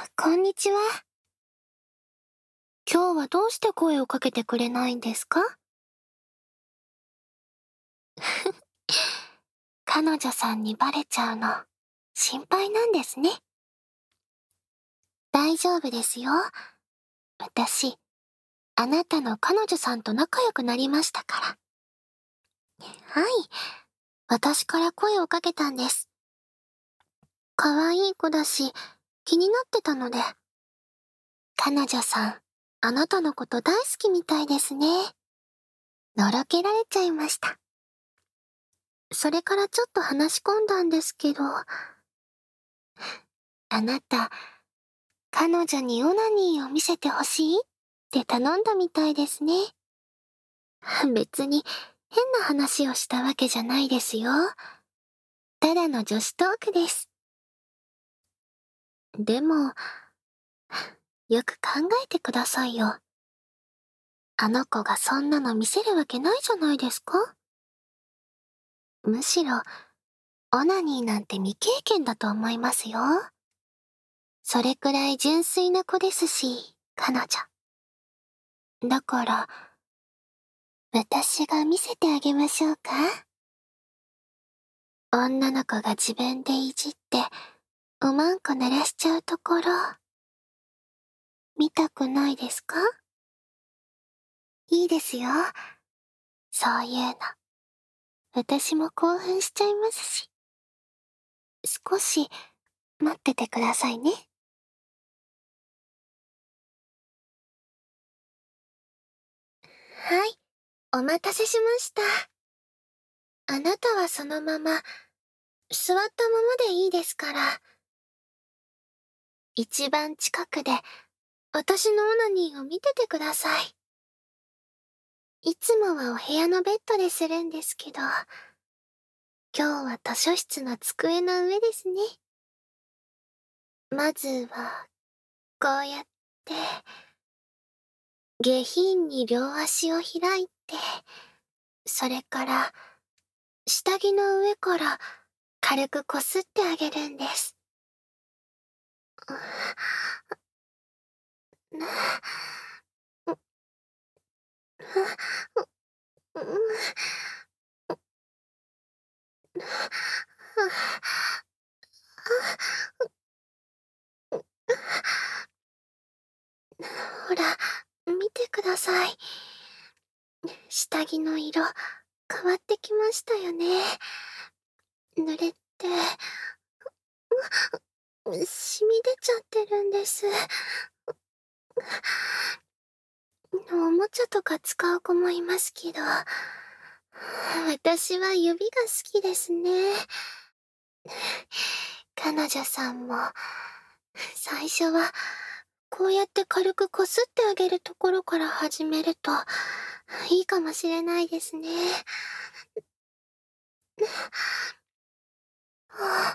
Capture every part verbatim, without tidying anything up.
こんにちは。今日はどうして声をかけてくれないんですか？彼女さんにバレちゃうの、心配なんですね。大丈夫ですよ。私、あなたの彼女さんと仲良くなりましたから。はい。私から声をかけたんです。可愛い子だし、気になってたので。彼女さん、あなたのこと大好きみたいですね。のろけられちゃいました。それからちょっと話し込んだんですけど、あなた、彼女にオナニーを見せてほしいって頼んだみたいですね。別に変な話をしたわけじゃないですよ。ただの女子トークです。でも、よく考えてくださいよ。あの子がそんなの見せるわけないじゃないですか。むしろ、オナニーなんて未経験だと思いますよ。それくらい純粋な子ですし、彼女。だから、私が見せてあげましょうか？女の子が自分でいじって、おまんこ鳴らしちゃうところ、見たくないですか？いいですよ。そういうの。私も興奮しちゃいますし。少し、待っててくださいね。はい、お待たせしました。あなたはそのまま、座ったままでいいですから。一番近くで、私のオナニーを見ててください。いつもはお部屋のベッドでするんですけど、今日は図書室の机の上ですね。まずは、こうやって、下品に両足を開いて、それから、下着の上から軽くこすってあげるんです。ほら、見てください。下着の色、変わってきましたよね。濡れて、染み出ちゃってるんです。おもちゃとか使う子もいますけど、私は指が好きですね。彼女さんも、最初は、こうやって軽くこすってあげるところから始めると、いいかもしれないですね。は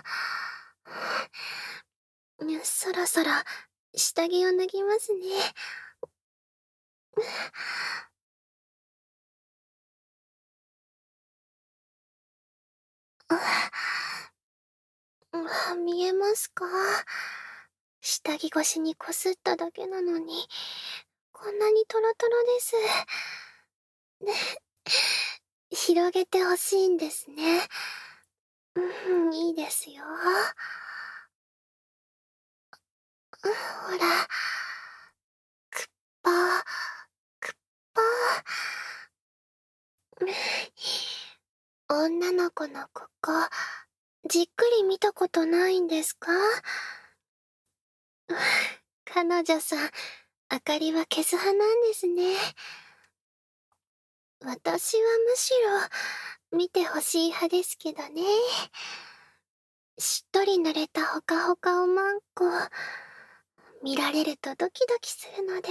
ぁ、そろそろ、下着を脱ぎますね。あ、見えますか？下着越しにこすっただけなのに、こんなにトロトロです。ね、広げてほしいんですね。うん、いいですよ。ほら、くっぱー、くっぱー。女の子のここ、じっくり見たことないんですか？彼女さん、明かりは消す派なんですね。私はむしろ、見てほしい派ですけどね。しっとり濡れたほかほかおまんこ、見られるとドキドキするので。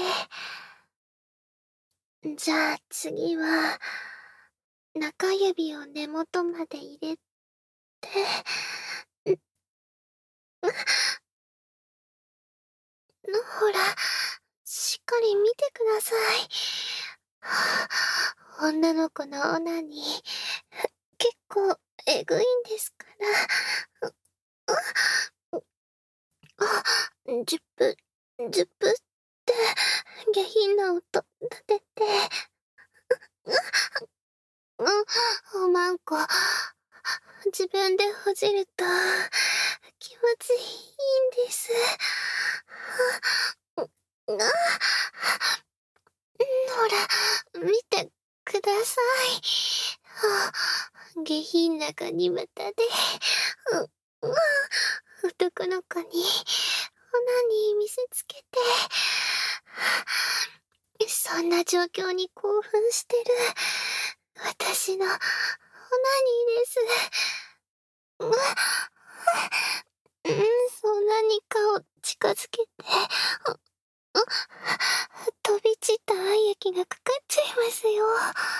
じゃあ次は、中指を根元まで入れて、ほら、しっかり見てください。はあ、女の子のオナニー、結構えぐいんですから。あ、 ジュップ、ジュップって下品な音立てて、うん、おまんこ、自分でほじると気持ちいいんです。あ、ほら、見てください。あ、下品なガニ股で、う、う、男の子に、オナニー見せつけて、そんな状況に興奮してる、私の、オナニーです。うん、そんなに顔近づけて、う、う、飛び散った愛液がかかっちゃいますよ。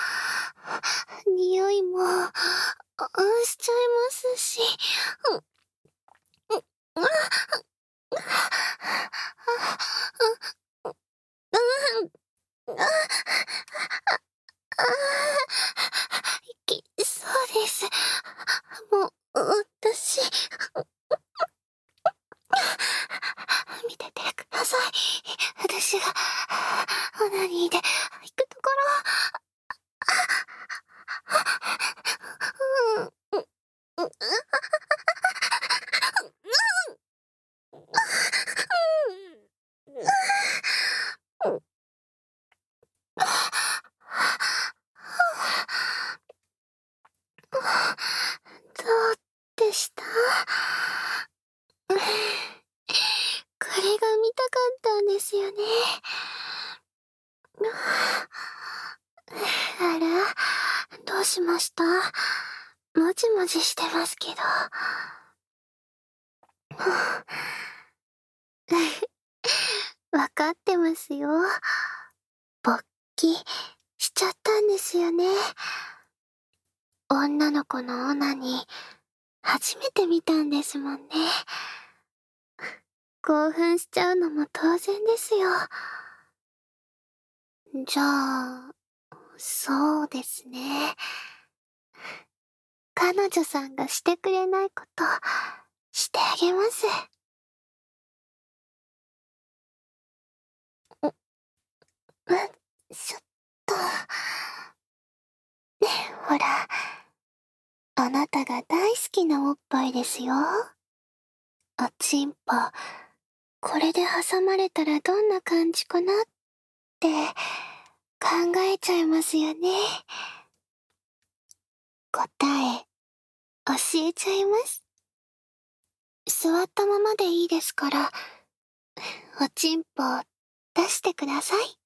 匂いも、あ、しちゃいますし、うん、うん、あ、うん、あ、あ、き、そうです。もう、私、見ててください。私が、オナニーで行くところ、うん、うん、うん、うん、どうでした？これが見たかったんですよね。あら、どうしました？もじもじしてますけど。わかってますよ。勃起しちゃったんですよね。女の子のオナニー、初めて見たんですもんね。興奮しちゃうのも当然ですよ。じゃあ、そうですね。彼女さんがしてくれないこと、してあげます。う、うん、ちょっと。ね、ほら、あなたが大好きなおっぱいですよ。おちんぽ、これで挟まれたらどんな感じかなって考えちゃいますよね。答え、教えちゃいます。座ったままでいいですから、おちんぽ出してください。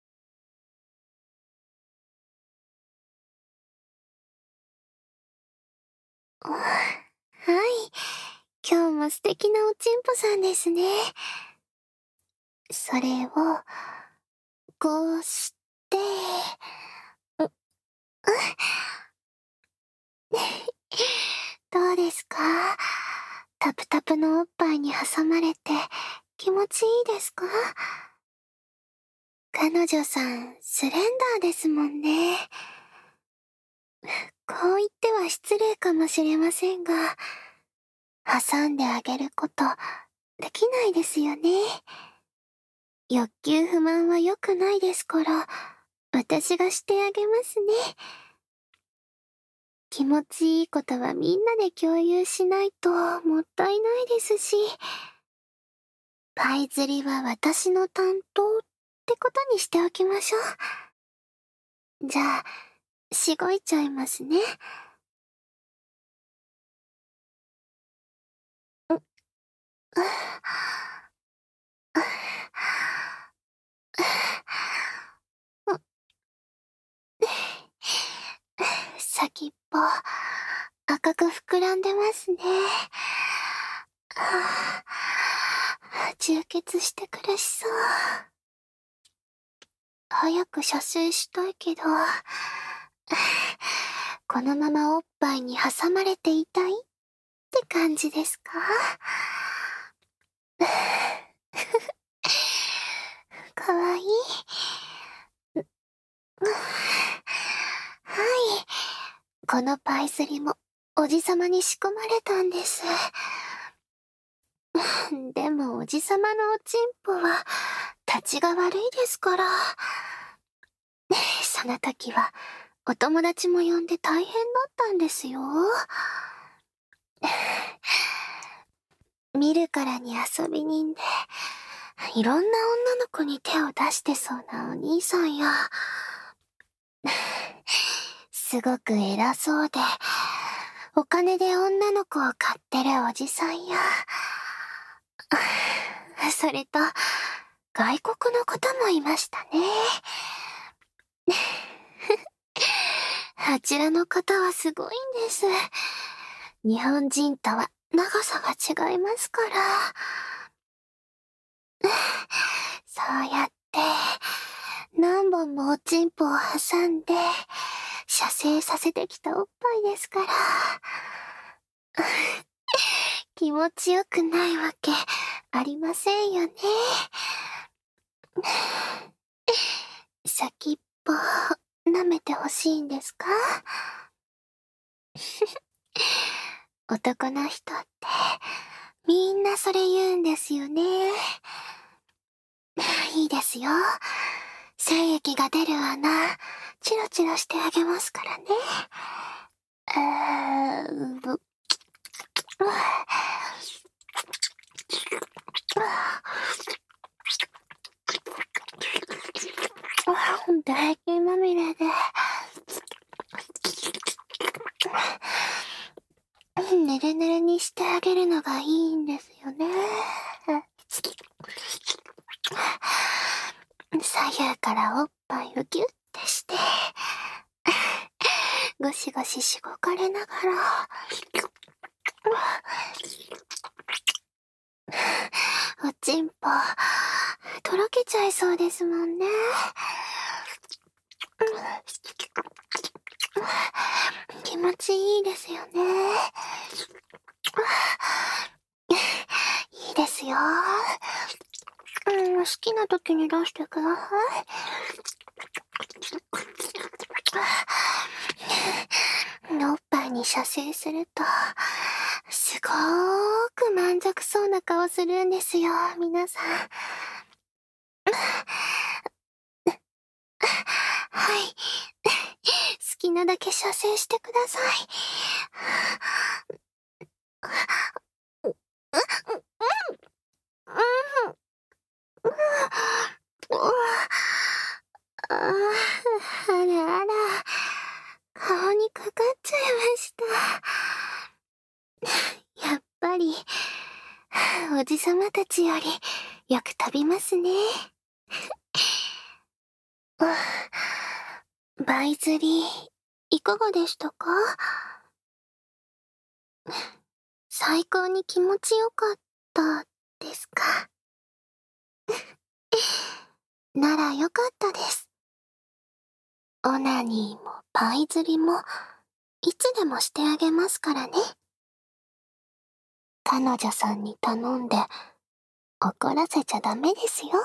はい。今日も素敵なおちんぽさんですね。それを、こうして、う、う、どうですか？タプタプのおっぱいに挟まれて気持ちいいですか？彼女さん、スレンダーですもんね。こう言っては失礼かもしれませんが、挟んであげることできないですよね。欲求不満は良くないですから、私がしてあげますね。気持ちいいことはみんなで共有しないともったいないですし、パイ釣りは私の担当ってことにしておきましょう。じゃあ、しごいちゃいますね。先っぽ、赤く膨らんでますね。はあ、充血して苦しそう。早く射精したいけど、このままおっぱいに挟まれていたいって感じですか？かわいい。はい。このパイ釣りもおじさまに仕込まれたんです。 でもおじさまのおちんぽは、立ちが悪いですから。その時は、お友達も呼んで大変だったんですよ。見るからに遊び人で、いろんな女の子に手を出してそうなお兄さんや、すごく偉そうで、お金で女の子を買ってるおじさんや、それと、外国の方もいましたね。あちらの方はすごいんです。日本人とは長さが違いますから。そうやって、何本もおちんぽを挟んで、射精させてきたおっぱいですから。気持ちよくないわけありませんよね。先っぽ、舐めてほしいんですか？男の人って、みんなそれ言うんですよね。いいですよ。精液が出る穴、チロチロしてあげますからね。あー、ぶ、唾液まみれで、ぬるぬるにしてあげるのがいいんですよね。左右からおっぱいをギュッてして、ゴシゴシしごかれながら、おちんぽ、とろけちゃいそうですもんね。気持ちいいですよね。いいですよ。うん、好きな時に出してください。おっぱいに射精すると、すごーく満足そうな顔するんですよ、皆さん。はい。好きなだけ射精してください。あらあら、顔にかかっちゃいました。やっぱり、おじさまたちよりよく飛びますね。バイ釣り、いかがでしたか？最高に気持ちよかったですか？ならよかったです。オナニーもパイ釣りも、いつでもしてあげますからね。彼女さんに頼んで、怒らせちゃダメですよ。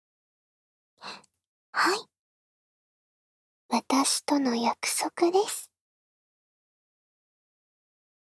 はい。私との約束です。